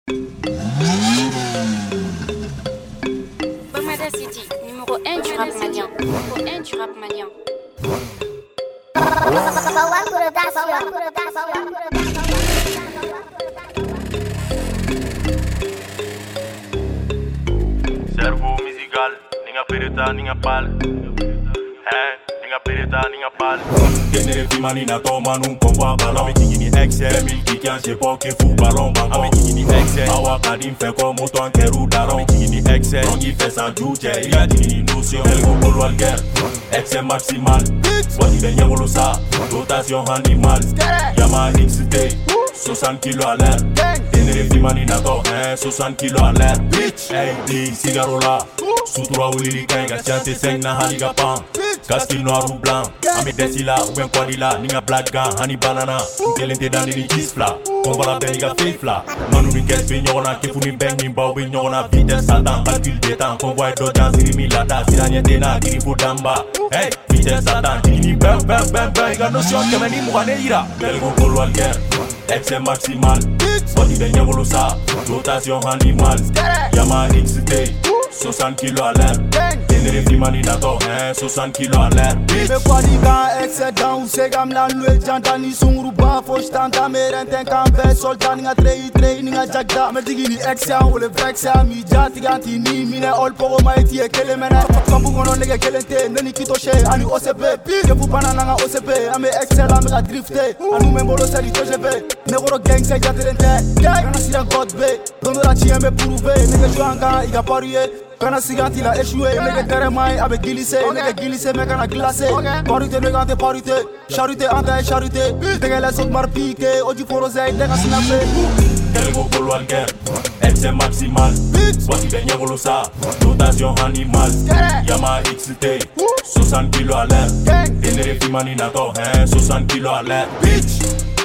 Bamada City, numéro 1 du rap malien. Numéro 1 du rap malien. Cerveau musical, ninga pereta, ninga pal. Ninga pereta, ninga pal. Tenere fimani na toma num convoi ballon. Ame tigini excel, mil kikian je poke fou ballon bango. Ame tigini excel, awa kadim fe ko moto ankeru daron. Ame tigini excel, ongi fe san juche, iga tigini notion. Elgo polo alger, excel maximal. Wadi ben yangolo sa, rotation animal. Yama XT, 60 kilo à l'air. Tenere fimani na to, 60 kilo à l'air. Bitch, hey, di cigaro la. Sutura wili kenga, chante 5 na haniga pan. Casquille noir ou blanc, ami desila ou bien quadilla, ninga black gun, honey banana, telente dan ni kisfla, combat la beniga fifla, manu ni kes bi nyona, kifu ni bang ni baw bi nyona, vitesse satan, calcul de temps, convoi d'audience, rimi lada, siranye tena, kiri fudamba, hey, vitesse satan, kini bang, iga notion, keme ni mugane ira, belgo polo alger, excès maximal, body ben yangolo sa, rotation animal, Yama XT, 60 kilo à l'air, tenere fimani na to, 60 kilo à l'air, bitch. Me kwadiga excedent, segam la lue jantani sunguru ba fostanta merenten kambe soltani nga trei ninga jagda me digini excel wole vexia mi jati ganti ni mine all pogo maiti e kele mena kambu gono nege kelente neni kito she ani OCP ke fu banana nga OCP ame excel ame ga drifte anu membolo seri to jebe ne goro gang se jaterente kana siya god be dondo la chiembe prouver nege joanga iga parier kana siganti la échoué nege karemai abe glissé me kana glacé parité nege parité charité ante charité dege la sot mar piqué oji foro zay dega snapé Kelgo polo alger, excès maximal, wati ben yangolo sa, rotation animal, Yama XT, 60 kilo à l'air, tenere fimani na to, 60 kilo à l'air, bitch.